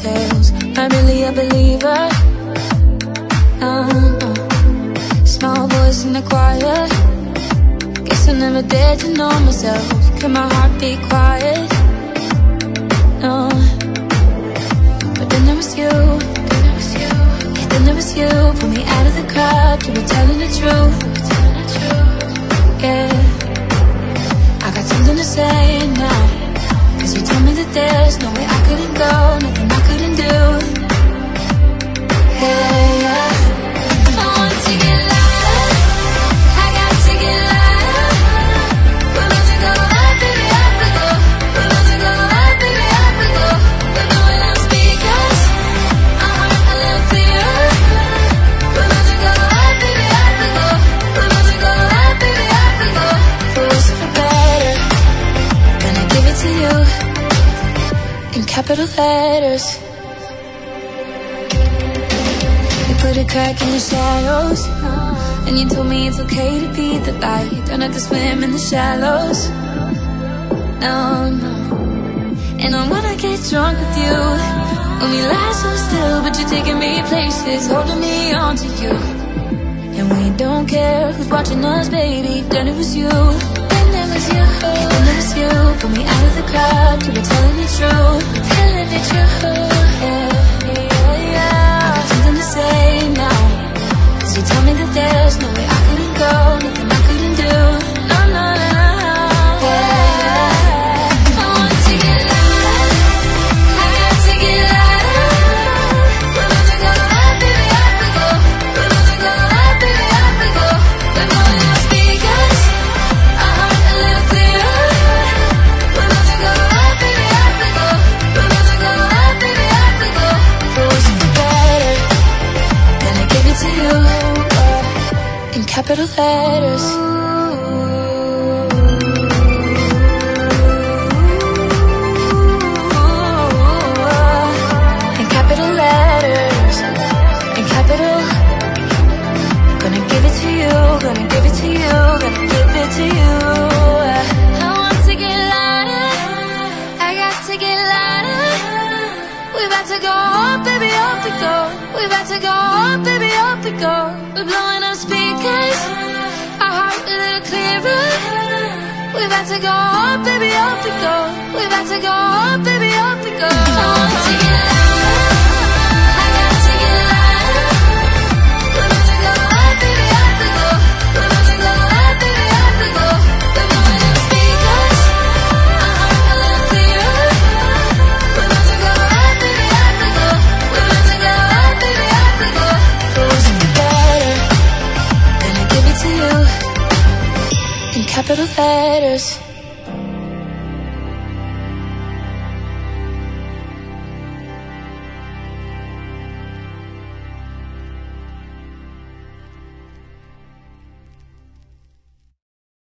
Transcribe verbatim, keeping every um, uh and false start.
tales. Not really a believer. No, no. Small voice in the choir. Guess I never dared to know myself. Can my heart be quiet? No. But then there was you. Then there was you. Yeah, then there was you. Pull me out of the crowd. You were telling the truth. Yeah. I got something to say now. Cause you told me that there's no way I couldn't go, nothing I couldn't do. Hey, yeah. I want to get louder, I got to get louder. We're about to go out, baby, up we go. We're about to go out, baby, up we go. We're blowing out speakers, our heart a little clearer. We're about to go out, baby, up we go. We're about to go out, baby, up we go. For worse or for better, gonna give it to you in capital letters. You put a crack in the shadows, and you told me it's okay to be the light. Don't have to swim in the shallows. No, no. And I wanna get drunk with you, when we lie so still, but you're taking me places, holding me on to you. And we don't care who's watching us, baby. Then it was you. Then it was you. Then it was you. Pull me out of the crowd. You were telling the truth. Telling the truth. Yeah, yeah, yeah. I got something to say now. Cause you told me that there's no way I couldn't go, nothing I couldn't do. No, no, no, no. Yeah. I want to get louder, I got to get louder. We're about to go out, baby, up we go. We're about to go out, baby, up we go. We're blowing out speakers, our heart a little clearer. We're about to go out, baby, up we go. We're about to go out, baby, up we go. For worse or for better, gonna give it to you in capital letters. In capital letters, in capital. Gonna give it to you, gonna give it to you, gonna give it to you. I want to get louder, I got to get louder. We're about to go up, baby, up we go. We're about to go up, baby, up we go. We're blowing up speakers, our heart a little clearer. We're about to go up, baby, up we go. We're about to go up, baby, up we go. I want to get louder, I got to get louder. We're about to go up, baby, up we go. We're about to go up, baby, up we go. We're blowing up speakers, our heart a little clearer. We're about to go up, baby, up we go. We're about to go up, baby, up we go. For worse or for better, gonna give it to you in capital letters.